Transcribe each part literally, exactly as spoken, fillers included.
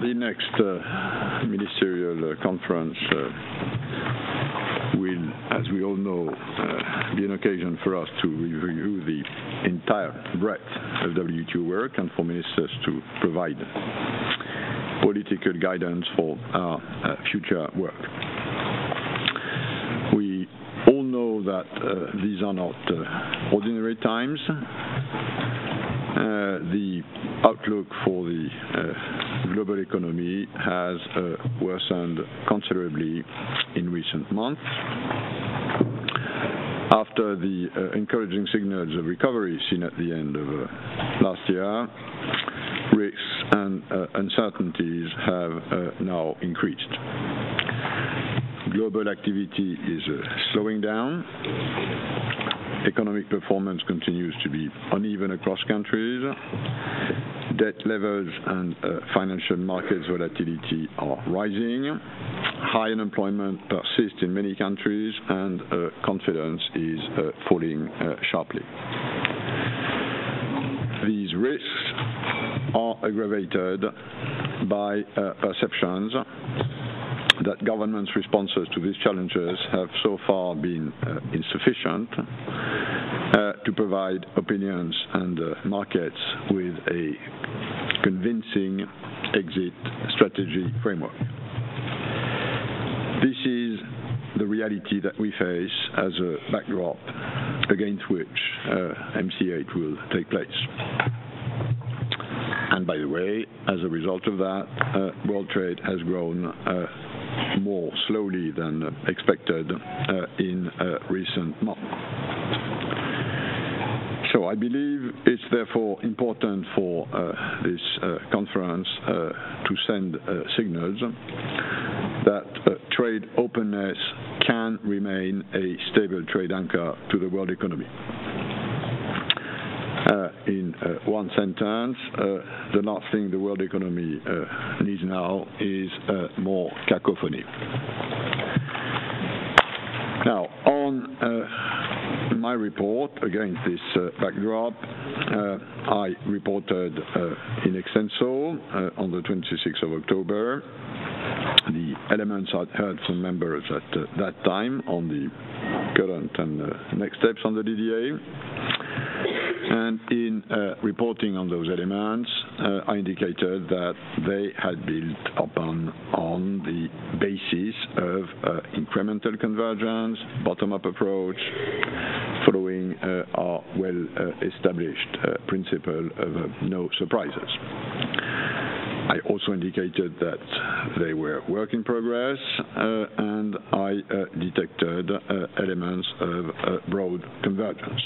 the next uh, ministerial uh, conference uh, will, as we all know, uh, be an occasion for us to review the entire breadth of W T O work and for ministers to provide political guidance for our uh, future work. We all know that uh, these are not uh, ordinary times. Uh, the outlook for the uh, global economy has uh, worsened considerably in recent months. After the uh, encouraging signals of recovery seen at the end of uh, last year, risks and uh, uncertainties have uh, now increased. Global activity is uh, slowing down. Economic performance continues to be uneven across countries. Debt levels and uh, financial markets volatility are rising. High unemployment persists in many countries, and uh, confidence is uh, falling uh, sharply. These risks are aggravated by uh, perceptions that governments' responses to these challenges have so far been uh, insufficient uh, to provide opinions and uh, markets with a convincing exit strategy framework. This is the reality that we face as a backdrop against which uh, M C eight will take place. And by the way, as a result of that, uh, world trade has grown uh, more slowly than expected uh, in uh, recent months. So I believe it's therefore important for uh, this uh, conference uh, to send uh, signals that uh, trade openness can remain a stable trade anchor to the world economy. Uh, in uh, one sentence, uh, the last thing the world economy uh, needs now is uh, more cacophony. Now, on uh, my report against this uh, backdrop, uh, I reported uh, in extenso uh, on the twenty-sixth of October the elements I'd heard from members at uh, that time on the current and uh, next steps on the D D A. And in uh, reporting on those elements, uh, I indicated that they had built upon on the basis of uh, incremental convergence, bottom-up approach, following uh, our well-established uh, principle of uh, no surprises. I also indicated that they were work in progress, uh, and I uh, detected uh, elements of uh, broad convergence.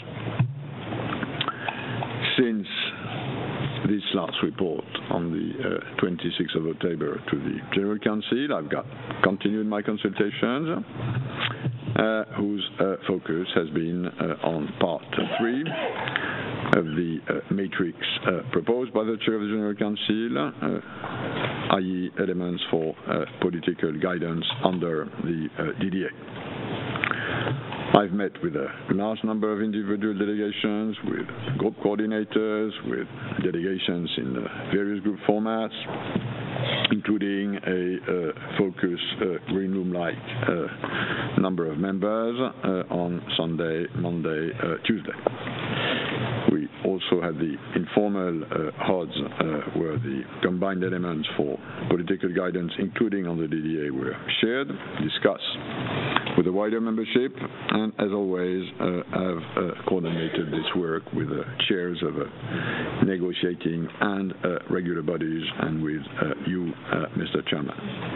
Since this last report on the uh, twenty-sixth of October to the General Council, I've got continued my consultations, uh, whose uh, focus has been uh, on part three of the uh, matrix uh, proposed by the Chair of the General Council, uh, that is elements for uh, political guidance under the uh, D D A. I've met with a large number of individual delegations, with group coordinators, with delegations in uh, various group formats, including a uh, focus uh, green room-like uh, number of members uh, on Sunday, Monday, uh, Tuesday. We also had the informal uh, H O D S uh, where the combined elements for political guidance, including on the D D A, were shared, discussed with the wider membership, and as always uh, have uh, coordinated this work with the uh, chairs of uh, negotiating and uh, regular bodies and with uh, you, uh, Mister Chairman.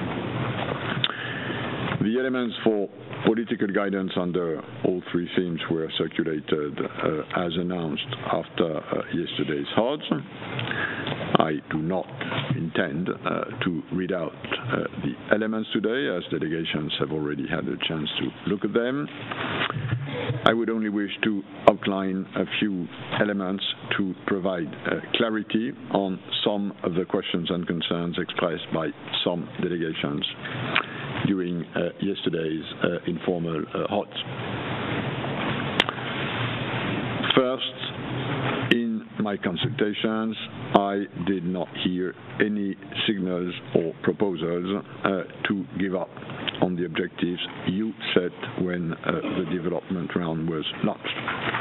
The elements for political guidance under all three themes were circulated uh, as announced after uh, yesterday's H O D S. I do not intend uh, to read out uh, the elements today, as delegations have already had a chance to look at them. I would only wish to outline a few elements to provide uh, clarity on some of the questions and concerns expressed by some delegations during uh, yesterday's uh, informal uh, H O D S. First, in my consultations, I did not hear any signals or proposals uh, to give up on the objectives you set when uh, the development round was launched.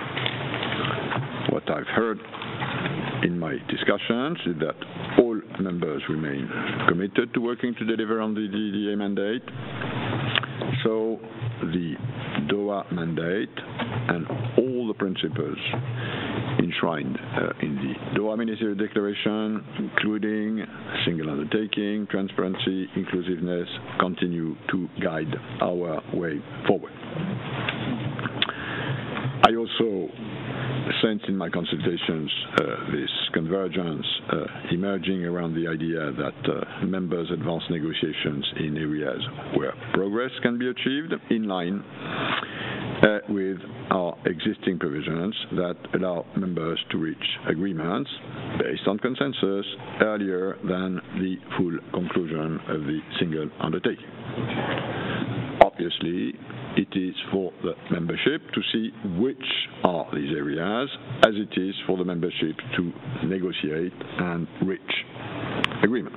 What I've heard in my discussions is that all members remain committed to working to deliver on the D D A mandate. So the Doha mandate and all the principles enshrined uh, in the Doha Ministerial Declaration, including single undertaking, transparency, inclusiveness, continue to guide our way forward. I also sensed in my consultations uh, this convergence uh, emerging around the idea that uh, members advance negotiations in areas where progress can be achieved in line uh, with our existing provisions that allow members to reach agreements based on consensus earlier than the full conclusion of the single undertaking. Obviously, it is for the membership to see which are these areas, as it is for the membership to negotiate and reach agreement.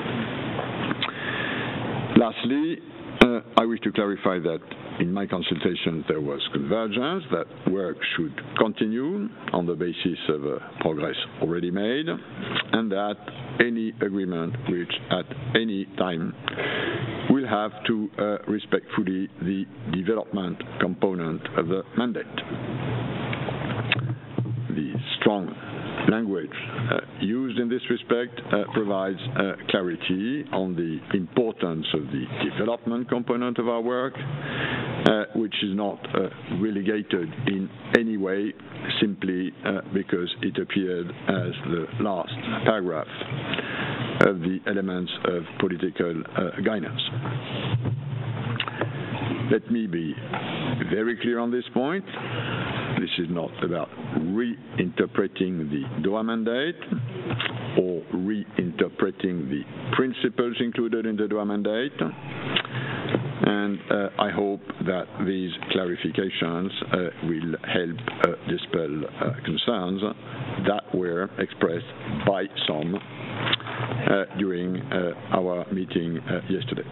Lastly, uh, I wish to clarify that in my consultations there was convergence that work should continue on the basis of uh, progress already made, and that any agreement reached at any time will have to uh, respect fully the development component of the mandate. The strong language uh, used in this respect uh, provides uh, clarity on the importance of the development component of our work, uh, which is not uh, relegated in any way simply uh, because it appeared as the last paragraph of the elements of political uh, guidance. Let me be very clear on this point. This is not about reinterpreting the Doha mandate or reinterpreting the principles included in the Doha mandate. And uh, I hope that these clarifications uh, will help uh, dispel uh, concerns that were expressed by some uh, during uh, our meeting uh, yesterday.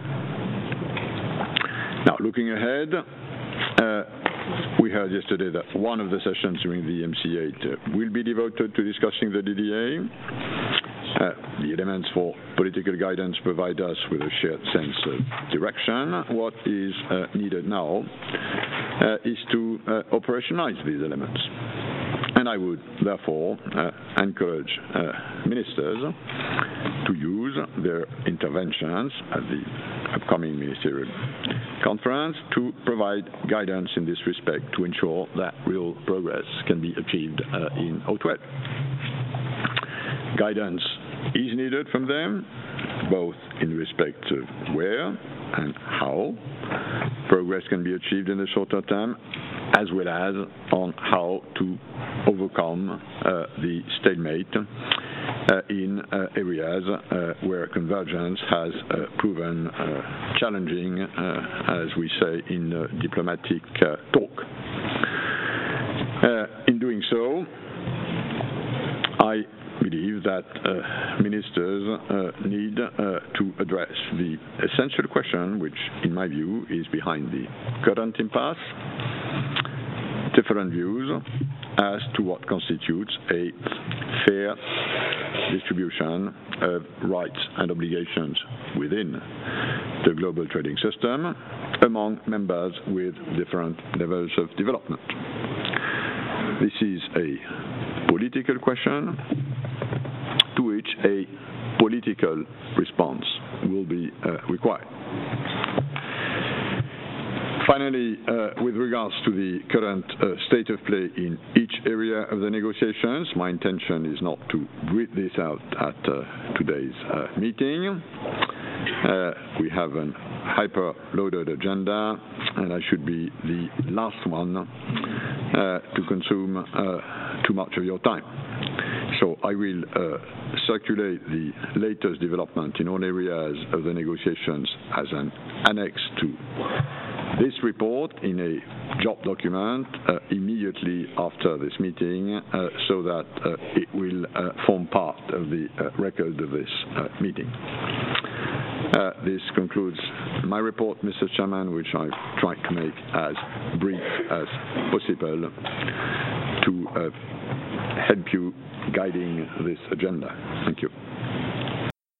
Now, looking ahead, uh, we heard yesterday that one of the sessions during the M C eight uh, will be devoted to discussing the D D A. Uh, the elements for political guidance provide us with a shared sense of direction. What is uh, needed now uh, is to uh, operationalize these elements. And I would therefore uh, encourage uh, ministers to use their interventions at the upcoming ministerial conference to provide guidance in this respect to ensure that real progress can be achieved uh, in O twelve. Guidance is needed from them, both in respect of where and how progress can be achieved in the shorter term, as well as on how to overcome uh, the stalemate uh, in uh, areas uh, where convergence has uh, proven uh, challenging, uh, as we say in uh, diplomatic uh, talk. Uh, in doing so, I believe that uh, ministers uh, need uh, to address the essential question, which in my view is behind the current impasse: different views as to what constitutes a fair distribution of rights and obligations within the global trading system among members with different levels of development. This is a political question to which a political response will be uh, required. Finally, uh, with regards to the current uh, state of play in each area of the negotiations, my intention is not to read this out at uh, today's uh, meeting. Uh, we have a hyper-loaded agenda, and I should be the last one uh, to consume uh, too much of your time. So I will uh, circulate the latest development in all areas of the negotiations as an annex to this report in a job document uh, immediately after this meeting uh, so that uh, it will uh, form part of the uh, record of this uh, meeting. Uh, this concludes my report, Mister Chairman, which I've tried to make as brief as possible to uh, help you guiding this agenda. Thank you.